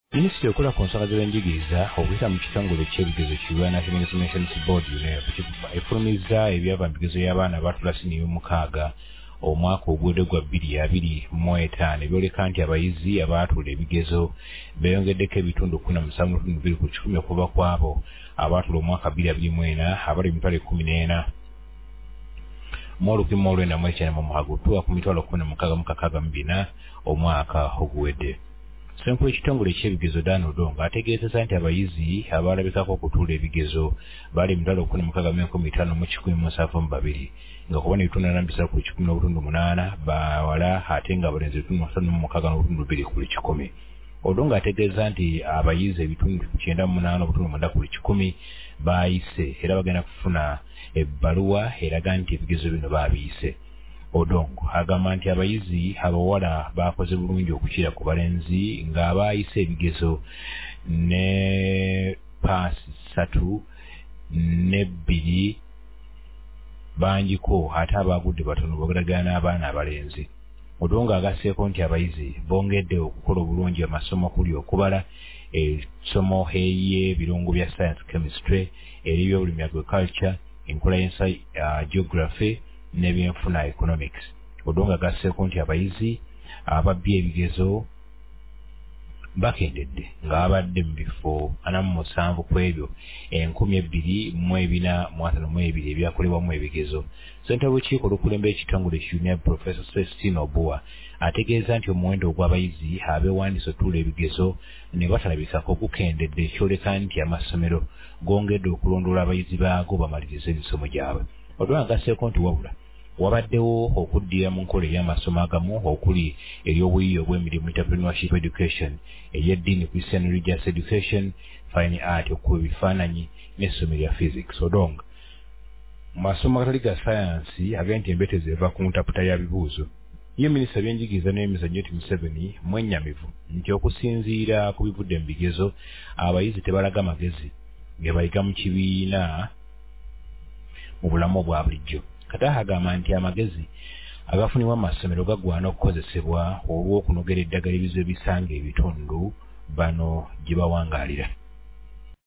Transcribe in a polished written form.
Minisitule ekola ku nsonga z'ebyenjigiriza okuyita mu kitongole ky'ebigezo kiwa National Examinations Board UNEB efulumizza ebyava mu bigezo y'abaana abaatula siniya omukaaga omwaka oguwedde gwa 2025 ebyoleka nti abayizi abaatula ebigezo beeyongeddeko ebitundu 17.2 ku 100 okuva ku abo abaatula omwaka 2024 abali mu mitwalo 14 mu olukumi mu olwenda mu ekyenda mu mukaga okutuuka ku mitwalo 16,642 omwaka oguwedde. Senkulu ekitongole ky'ebigezo Dan Odongo ategeezezza nti abayizi abalabikako okutuula ebigezo bali mu mitwalo 16,172 nga kubona ebitundu 47 ku 10.8 bawala ate nga abalenzi ebitundu 36.2 ku 100. Odongo ategeeza nti abayizi ebitundu 98.9 ku 100 baayise era bagenda kufuna ebbaluwa eraga nti ebigezo bino baabiyise. Odongo agamba nti abayizi abawala bakoze bulungi okukira ku balenzi nga abaayise ebigezo ne paasi 3 ne 2 bangiko ate abaagudde batono bogeragana n'abaana abalenzi. Odongo agasseeko nti abayizi bongedde okukola obulungi amasomo okuli okubala essomo ey'ebirungo bya science chemistry ery'ebyobulimi agriculture enkola y'ensi geography n'ebyenfuna economics. Odongo agasseeko nti abayizi ababbye ebigezo bakendedde nga babadde mu bifo 47 ku ebyo 2,452 ebyakolebwamu ebigezo. Ssentebe w'olukiiko olukulembera ekitongole UNEB Professor Celestine Obua ategeeza nti omuwendo ogw'abayizi abeewandiisa otuula ebigezo ne batalabikako gukendedde ekyoleka nti amasomero gongedde okulondoola abayizi baago bamalirize emisomo gyabwe. Odongo agasseeko nti wabula wabaddewo okuddira mu nkola ey'amasomo agamu okuli ery'obuyiiya obw'emirimu entrepreneurship education ery'eddiini Christian religious education fine art okuba ebifaananyi n'essomo lya physics. Odongo mu masomo agatali ga sayansi agenti embeetezo eva ku ntaputa ya bibuuzo ye minisita by'enjigiriza n'emizannyo Museveni mwennyamivu nti okusinziira ku bivudde mu bigezo abayizi tebalaga magezi ge bayiga mu kibiina mu bulamu obwa bulijjo. Kataha agamba nti amagezi agafunibwa mu masomero gagwana okukozesebwa olw'okunogera eddagala ebizibu bisanga ebitundu bano gye bawangaalira.